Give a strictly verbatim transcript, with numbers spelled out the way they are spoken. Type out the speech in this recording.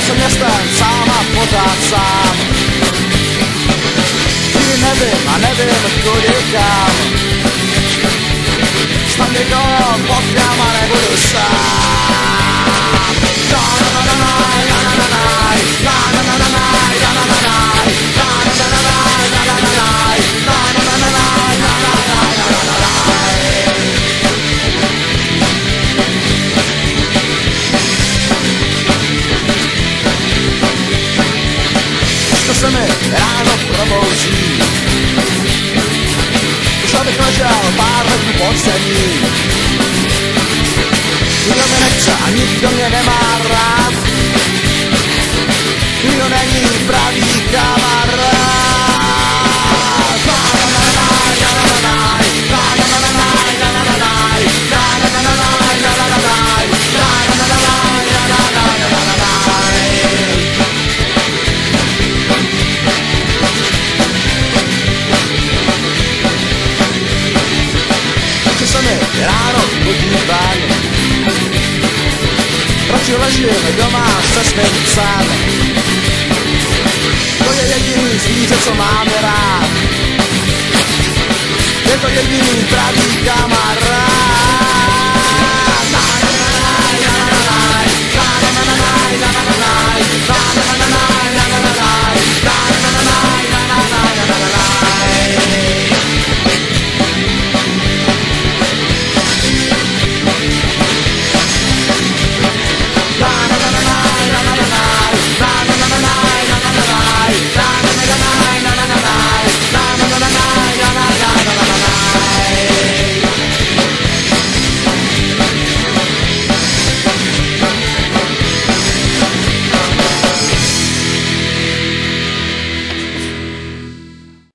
jsem městem sám a pořád sám. Nikdy nevím a nevím kudy kam. Snad někoho potkám a nebudu sám. Na na na na na na na na na na na na na na na na se mi ráno probouzí. Už abych ležel pár let v podzemí. Nikdo mě nechce a nikdo mě nemá rád. Nikdo není pravý kamarád. Ráno budí ven. Proč ležím doma se svým psem? To je jediný zvíře, co máme rád. Je to jediný pravý kamarád.